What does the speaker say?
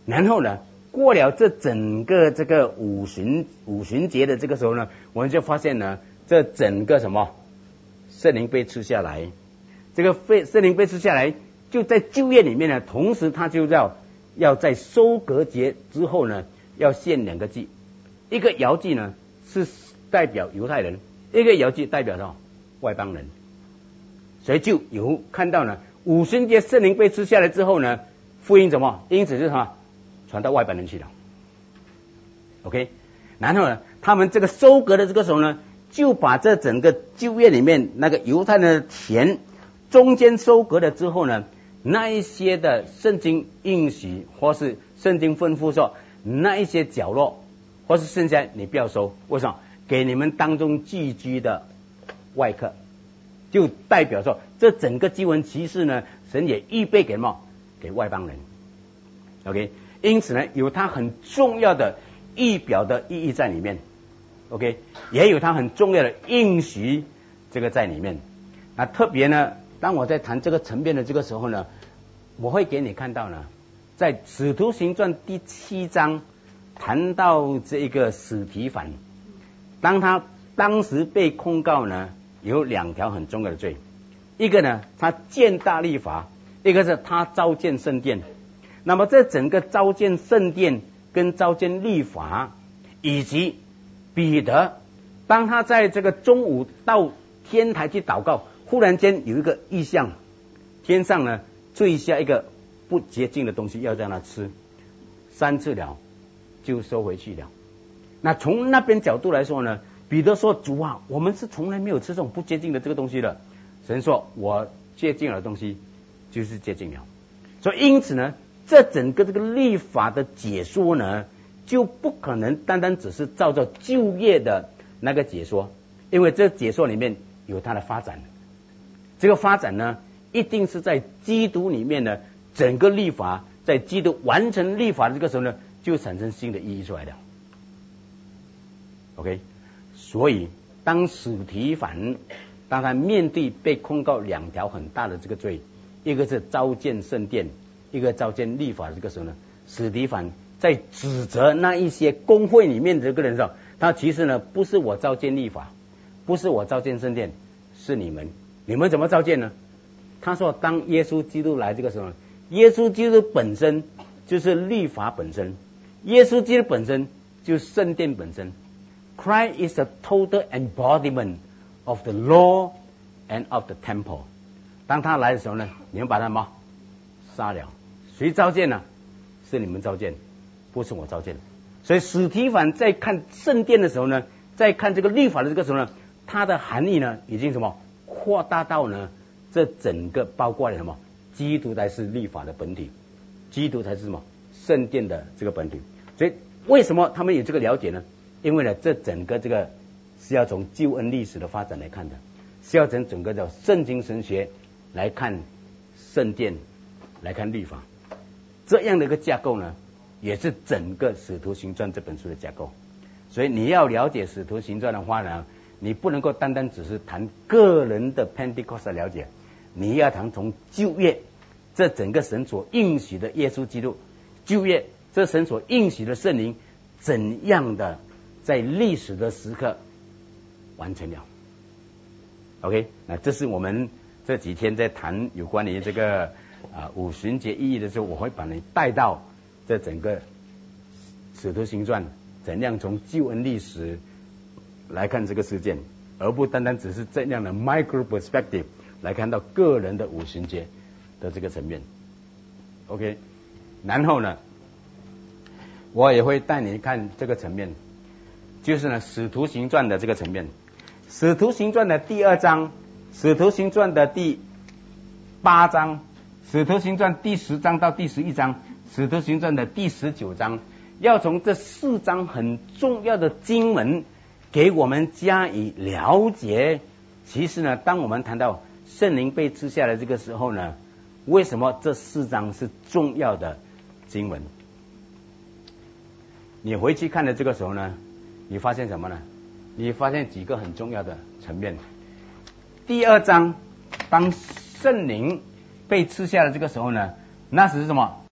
然后呢，过了这整个这个五旬节的这个时候呢，我们就发现呢，这整个什么圣灵被赐下来，这个圣灵被赐下来，就在旧约里面呢，同时他就要在收割节之后呢，要献2个祭，一个摇祭呢是代表犹太人，一个摇祭代表什么外邦人，所以就有看到呢，五旬节圣灵被赐下来之后呢，福音什么？因此是什么？传到外邦人去了。OK， 然后呢，他们这个收割的这个时候呢，就把这整个旧约里面那个犹太人的田中间收割了之后呢，那一些的圣经应许或是圣经吩咐说，那一些角落或是剩下你不要收，为什么？给你们当中寄居的外客，就代表说这整个经文其实呢，神也预备给什么？给外邦人。OK， 因此呢，有它很重要的预表的意义在里面。OK， 也有它很重要的应许这个在里面。那特别呢，当我在谈这个层面的这个时候呢，我会给你看到呢，在使徒行传第7章谈到这个史提反，当他当时被控告呢，有2条很重要的罪，一个呢，他践踏律法，一个是他召建圣殿。那么这整个召建圣殿跟召建律法，以及彼得当他在这个中午到天台去祷告，忽然间有一个异象，天上呢坠下一个不洁净的东西要让他吃，3次了就收回去了。那从那边角度来说呢，彼得说，主啊，我们是从来没有吃这种不洁净的这个东西的。神说，我洁净的东西就是洁净了。所以因此呢，这整个这个律法的解说呢，就不可能单单只是照着旧约的那个解说，因为这解说里面有它的发展。这个发展呢，一定是在基督里面呢，整个律法在基督完成律法的这个时候呢，就产生新的意义出来的。OK， 所以当史提反当他面对被控告2条很大的这个罪，一个是召建圣殿，一个召建律法的这个时候呢，史提反在指责那一些公会里面的这个人说，他其实呢不是我召建律法，不是我召建圣殿，是你们怎么召建呢？他说，当耶稣基督来这个时候，耶稣基督本身就是律法本身，耶稣基督本身就是圣殿本身。Christ is a total embodiment of the law and of the temple。 当他来的时候呢，你们把他杀了。谁召见呢？是你们召见，不是我召见。所以史提反在看圣殿的时候呢，在看这个律法的这个时候呢，它的含义呢已经扩大到呢，这整个包括了基督才是律法的本体，基督才是圣殿的这个本体。所以为什么他们有这个了解呢？因为呢，这整个这个是要从救恩历史的发展来看的，是要从整个的圣经神学来看圣殿，来看律法，这样的一个架构呢，也是整个使徒行传这本书的架构。所以你要了解使徒行传的话呢，你不能够单单只是谈个人的 Pentecost 的了解，你要谈从旧约这整个神所应许的耶稣基督，旧约这神所应许的圣灵怎样的在历史的时刻完成了。 OK， 那这是我们这几天在谈有关于这个五旬节意义的时候，我会把你带到这整个使徒行传怎样从救恩历史来看这个事件，而不单单只是这样的 micro perspective 来看到个人的五旬节的这个层面。 OK， 然后呢，我也会带你看这个层面，就是呢使徒行传的这个层面，使徒行传的第2章，使徒行传的第8章，使徒行传第10章到第11章，使徒行传的第19章，要从这4章很重要的经文给我们加以了解。其实呢，当我们谈到圣灵被赐下来这个时候呢，为什么这4章是重要的经文？你回去看的这个时候呢，你发现什么呢？你发现几个很重要的层面。第2章，当圣灵被赐下的这个时候呢，那时是什么？